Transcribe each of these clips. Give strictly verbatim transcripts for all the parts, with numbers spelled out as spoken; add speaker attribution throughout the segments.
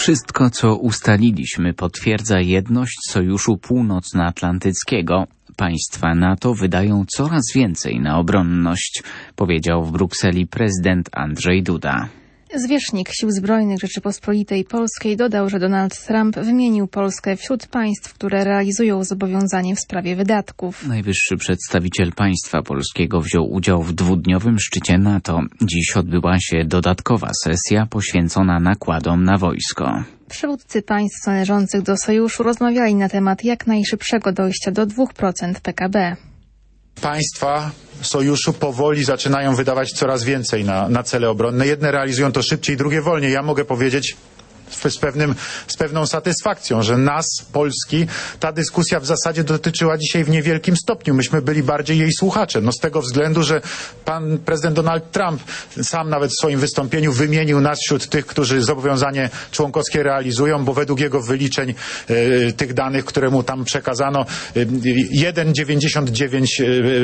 Speaker 1: Wszystko, co ustaliliśmy, potwierdza jedność Sojuszu Północnoatlantyckiego. Państwa NATO wydają coraz więcej na obronność, powiedział w Brukseli prezydent Andrzej Duda.
Speaker 2: Zwierzchnik Sił Zbrojnych Rzeczypospolitej Polskiej dodał, że Donald Trump wymienił Polskę wśród państw, które realizują zobowiązanie w sprawie wydatków.
Speaker 1: Najwyższy przedstawiciel państwa polskiego wziął udział w dwudniowym szczycie NATO. Dziś odbyła się dodatkowa sesja poświęcona nakładom na wojsko.
Speaker 2: Przywódcy państw należących do Sojuszu rozmawiali na temat jak najszybszego dojścia do dwóch procent P K B.
Speaker 3: Państwa Sojuszu powoli zaczynają wydawać coraz więcej na, na cele obronne. Jedne realizują to szybciej, drugie wolniej. Ja mogę powiedzieć z, pewnym, z pewną satysfakcją, że nas, Polski, ta dyskusja w zasadzie dotyczyła dzisiaj w niewielkim stopniu. Myśmy byli bardziej jej słuchaczem. No z tego względu, że pan prezydent Donald Trump sam nawet w swoim wystąpieniu wymienił nas wśród tych, którzy zobowiązanie członkowskie realizują, bo według jego wyliczeń e, tych danych, które mu tam przekazano, e, jeden przecinek dziewięćdziesiąt dziewięć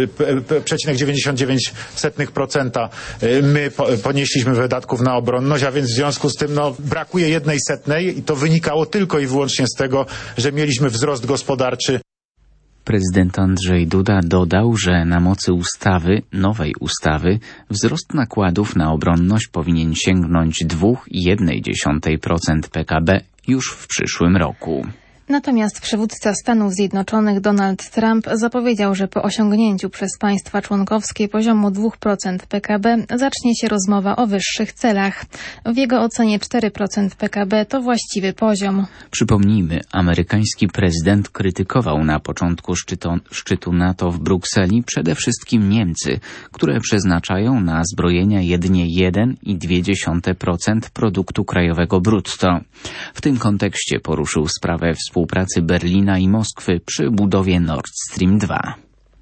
Speaker 3: procent my po, ponieśliśmy wydatków na obronność, a więc w związku z tym no, brakuje jednej setnej i to wynikało tylko i wyłącznie z tego, że mieliśmy wzrost gospodarczy.
Speaker 1: Prezydent Andrzej Duda dodał, że na mocy ustawy, nowej ustawy, wzrost nakładów na obronność powinien sięgnąć dwa przecinek jeden procent P K B już w przyszłym roku.
Speaker 2: Natomiast przywódca Stanów Zjednoczonych Donald Trump zapowiedział, że po osiągnięciu przez państwa członkowskie poziomu dwa procent P K B zacznie się rozmowa o wyższych celach. W jego ocenie cztery procent P K B to właściwy poziom.
Speaker 1: Przypomnijmy, amerykański prezydent krytykował na początku szczytu, szczytu NATO w Brukseli przede wszystkim Niemcy, które przeznaczają na zbrojenia jedynie jeden przecinek dwa procent produktu krajowego brutto. W tym kontekście poruszył sprawę współpracy współpracy Berlina i Moskwy przy budowie Nord Stream dwa.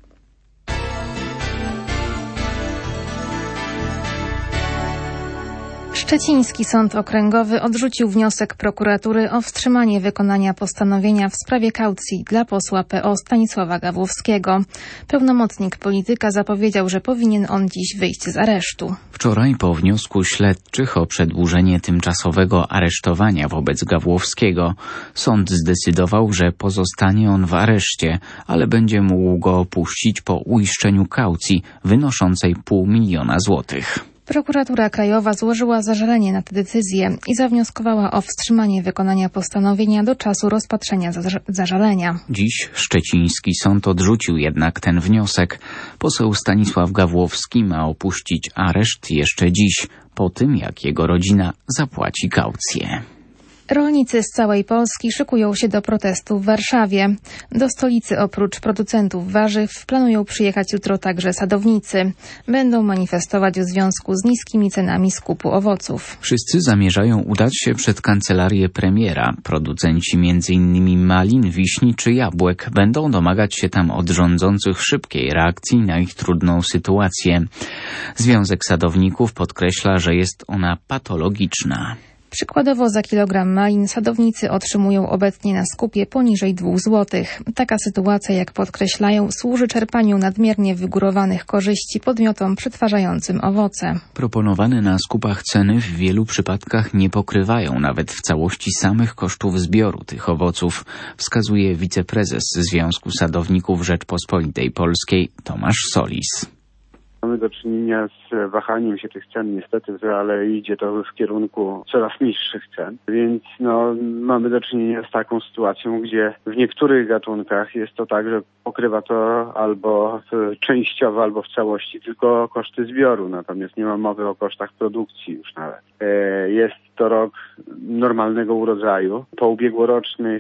Speaker 2: Szczeciński Sąd Okręgowy odrzucił wniosek prokuratury o wstrzymanie wykonania postanowienia w sprawie kaucji dla posła P O Stanisława Gawłowskiego. Pełnomocnik polityka zapowiedział, że powinien on dziś wyjść z aresztu.
Speaker 1: Wczoraj po wniosku śledczych o przedłużenie tymczasowego aresztowania wobec Gawłowskiego sąd zdecydował, że pozostanie on w areszcie, ale będzie mógł go opuścić po uiszczeniu kaucji wynoszącej pół miliona złotych.
Speaker 2: Prokuratura Krajowa złożyła zażalenie na tę decyzję i zawnioskowała o wstrzymanie wykonania postanowienia do czasu rozpatrzenia zażalenia.
Speaker 1: Dziś szczeciński sąd odrzucił jednak ten wniosek. Poseł Stanisław Gawłowski ma opuścić areszt jeszcze dziś, po tym jak jego rodzina zapłaci kaucję.
Speaker 2: Rolnicy z całej Polski szykują się do protestu w Warszawie. Do stolicy oprócz producentów warzyw planują przyjechać jutro także sadownicy. Będą manifestować w związku z niskimi cenami skupu owoców.
Speaker 1: Wszyscy zamierzają udać się przed kancelarię premiera. Producenci między innymi malin, wiśni czy jabłek będą domagać się tam od rządzących szybkiej reakcji na ich trudną sytuację. Związek Sadowników podkreśla, że jest ona patologiczna.
Speaker 2: Przykładowo za kilogram malin sadownicy otrzymują obecnie na skupie poniżej dwóch złotych. Taka sytuacja, jak podkreślają, służy czerpaniu nadmiernie wygórowanych korzyści podmiotom przetwarzającym owoce.
Speaker 1: Proponowane na skupach ceny w wielu przypadkach nie pokrywają nawet w całości samych kosztów zbioru tych owoców, wskazuje wiceprezes Związku Sadowników Rzeczpospolitej Polskiej Tomasz Solis.
Speaker 4: Mamy do czynienia z wahaniem się tych cen niestety, ale idzie to w kierunku coraz niższych cen. Więc no, mamy do czynienia z taką sytuacją, gdzie w niektórych gatunkach jest to tak, że pokrywa to albo częściowo, albo w całości tylko koszty zbioru. Natomiast nie ma mowy o kosztach produkcji już nawet. Jest to rok normalnego urodzaju. Po ubiegłorocznych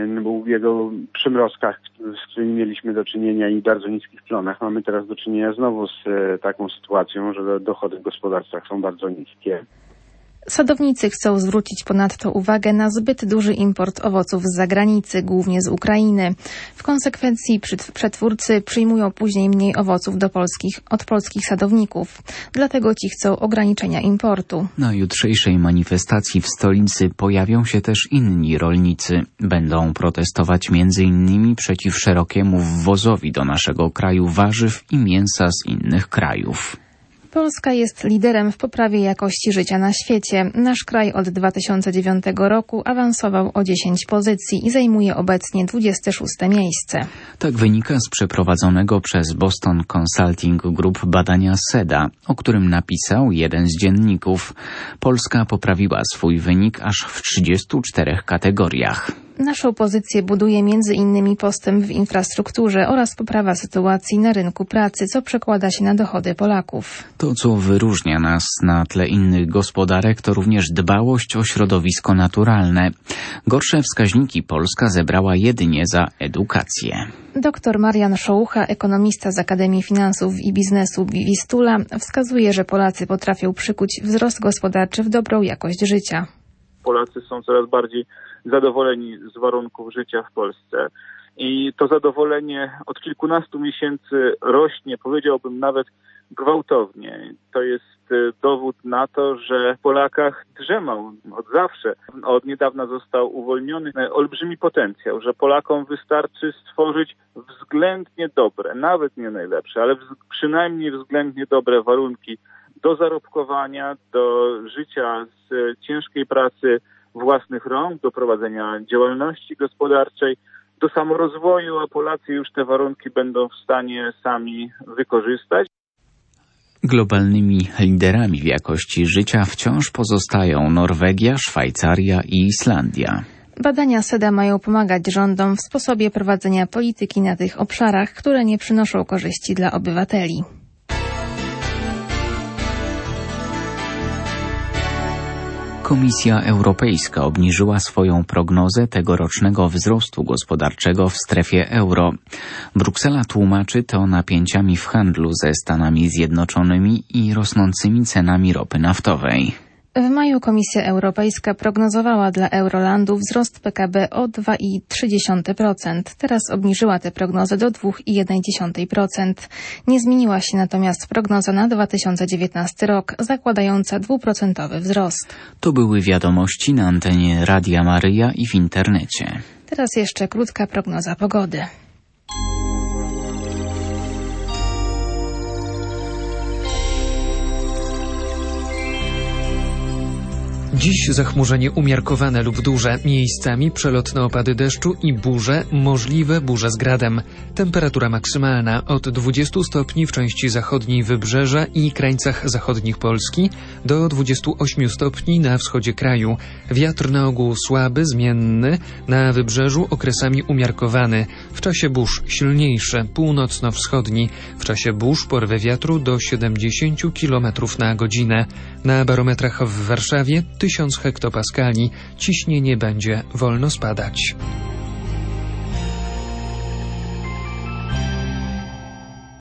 Speaker 4: ubiegu przymrozkach, z którymi mieliśmy do czynienia i bardzo niskich plonach, mamy teraz do czynienia znowu z taką sytuacją, że dochody w gospodarstwach są bardzo niskie.
Speaker 2: Sadownicy chcą zwrócić ponadto uwagę na zbyt duży import owoców z zagranicy, głównie z Ukrainy. W konsekwencji przetwórcy przyjmują później mniej owoców do polskich, od polskich sadowników. Dlatego ci chcą ograniczenia importu.
Speaker 1: Na jutrzejszej manifestacji w stolicy pojawią się też inni rolnicy. Będą protestować między innymi przeciw szerokiemu wwozowi do naszego kraju warzyw i mięsa z innych krajów.
Speaker 2: Polska jest liderem w poprawie jakości życia na świecie. Nasz kraj od dwa tysiące dziewiątego roku awansował o dziesięć pozycji i zajmuje obecnie dwudzieste szóste miejsce.
Speaker 1: Tak wynika z przeprowadzonego przez Boston Consulting Group badania SEDA, o którym napisał jeden z dzienników. Polska poprawiła swój wynik aż w trzydziestu czterech kategoriach.
Speaker 2: Naszą pozycję buduje między innymi postęp w infrastrukturze oraz poprawa sytuacji na rynku pracy, co przekłada się na dochody Polaków.
Speaker 1: To, co wyróżnia nas na tle innych gospodarek, to również dbałość o środowisko naturalne. Gorsze wskaźniki Polska zebrała jedynie za edukację.
Speaker 2: Doktor Marian Szołucha, ekonomista z Akademii Finansów i Biznesu Wistula, wskazuje, że Polacy potrafią przykuć wzrost gospodarczy w dobrą jakość życia.
Speaker 5: Polacy są coraz bardziej zadowoleni z warunków życia w Polsce i to zadowolenie od kilkunastu miesięcy rośnie, powiedziałbym nawet gwałtownie. To jest dowód na to, że w Polakach drzemał od zawsze. Od niedawna został uwolniony olbrzymi potencjał, że Polakom wystarczy stworzyć względnie dobre, nawet nie najlepsze, ale przynajmniej względnie dobre warunki do zarobkowania, do życia z ciężkiej pracy własnych rąk, do prowadzenia działalności gospodarczej, do samorozwoju, a Polacy już te warunki będą w stanie sami wykorzystać.
Speaker 1: Globalnymi liderami w jakości życia wciąż pozostają Norwegia, Szwajcaria i Islandia.
Speaker 2: Badania SEDA mają pomagać rządom w sposobie prowadzenia polityki na tych obszarach, które nie przynoszą korzyści dla obywateli.
Speaker 1: Komisja Europejska obniżyła swoją prognozę tegorocznego wzrostu gospodarczego w strefie euro. Bruksela tłumaczy to napięciami w handlu ze Stanami Zjednoczonymi i rosnącymi cenami ropy naftowej.
Speaker 2: W maju Komisja Europejska prognozowała dla Eurolandu wzrost P K B o dwa i trzy dziesiąte procent. Teraz obniżyła tę prognozę do dwa i jedna dziesiąta procent. Nie zmieniła się natomiast prognoza na dwa tysiące dziewiętnasty rok, zakładająca dwuprocentowy wzrost.
Speaker 1: To były wiadomości na antenie Radia Maryja i w internecie.
Speaker 2: Teraz jeszcze krótka prognoza pogody.
Speaker 6: Dziś zachmurzenie umiarkowane lub duże, miejscami przelotne opady deszczu i burze, możliwe burze z gradem. Temperatura maksymalna od dwudziestu stopni w części zachodniej wybrzeża i krańcach zachodnich Polski do dwudziestu ośmiu stopni na wschodzie kraju. Wiatr na ogół słaby, zmienny, na wybrzeżu okresami umiarkowany. W czasie burz silniejszy, północno-wschodni. W czasie burz porwy wiatru do siedemdziesięciu kilometrów na godzinę. Na barometrach w Warszawie tysiąc hektopaskali. Ciśnienie będzie wolno spadać.